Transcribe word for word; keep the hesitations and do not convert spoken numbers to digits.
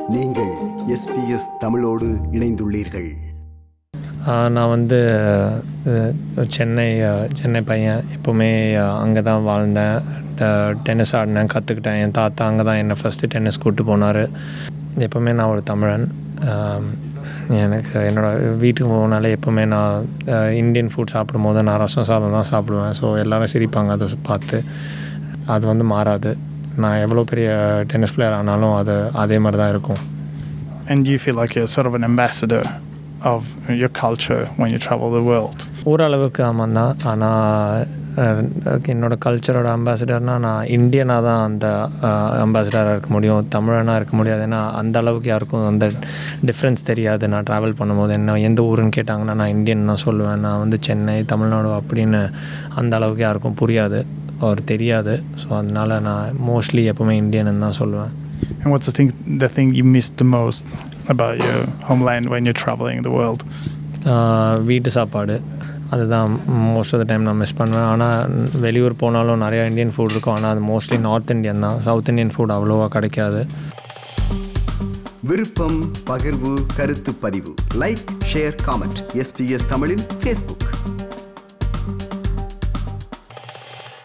நீங்கள் எஸ்பிஎஸ் தமிழோடு இணைந்துள்ளீர்கள். நான் வந்து சென்னை சென்னை பையன். எப்போவுமே அங்கே தான் வாழ்ந்தேன். டென்னிஸ் ஆடினேன், கற்றுக்கிட்டேன். என் தாத்தா அங்கே தான் என்னை ஃபஸ்ட்டு டென்னிஸ் கூப்பிட்டு போனார். எப்போவுமே நான் ஒரு தமிழன். எனக்கு என்னோடய வீட்டுக்கு போனாலே எப்போவுமே நான் இந்தியன் ஃபுட் சாப்பிடும் போது நான் ரசம் சாதம் தான் சாப்பிடுவேன். ஸோ எல்லோரும் சிரிப்பாங்க அதை பார்த்து. அது வந்து மாறாது. நான் எவ்வளோ பெரிய டென்னிஸ் பிளேயர் ஆனாலும் அது அதே மாதிரி தான் இருக்கும். And you feel like you're sort of an ambassador of your culture when you travel the world? ஓரளவுக்கு ஆமாம் தான். ஆனால் என்னோடய கல்ச்சரோட அம்பாசிடர்னால் நான் இந்தியனாக தான் அந்த அம்பாசிடராக இருக்க முடியும், தமிழனாக இருக்க முடியாது. ஏன்னா அந்த அளவுக்கு யாருக்கும் அந்த டிஃப்ரென்ஸ் தெரியாது. நான் ட்ராவல் பண்ணும்போது என்ன எந்த ஊருன்னு கேட்டாங்கன்னா நான் இந்தியன் தான் சொல்லுவேன். நான் வந்து சென்னை தமிழ்நாடு அப்படின்னு அந்த அளவுக்கு யாருக்கும் புரியாது, அவர் தெரியாது. ஸோ அதனால் நான் மோஸ்ட்லி எப்போவுமே இந்தியன்னு தான் சொல்லுவேன். And what's the thing, the thing you miss the most about your homeland when you're traveling the world? வீட்டு சாப்பாடு, அதுதான் மோஸ்ட் ஆஃப் த டைம் நான் மிஸ் பண்ணுவேன். ஆனால் வெளியூர் போனாலும் நிறையா இந்தியன் ஃபுட் இருக்கும். ஆனால் அது மோஸ்ட்லி நார்த் இந்தியன் தான். சவுத் இந்தியன் ஃபுட் அவ்வளோவா கிடைக்காது. விருப்பம், பகிர்வு, கருத்து பதிவு, லைக், ஷேர், காமெண்ட். எஸ்பிஎஸ் தமிழின் ஃபேஸ்புக்.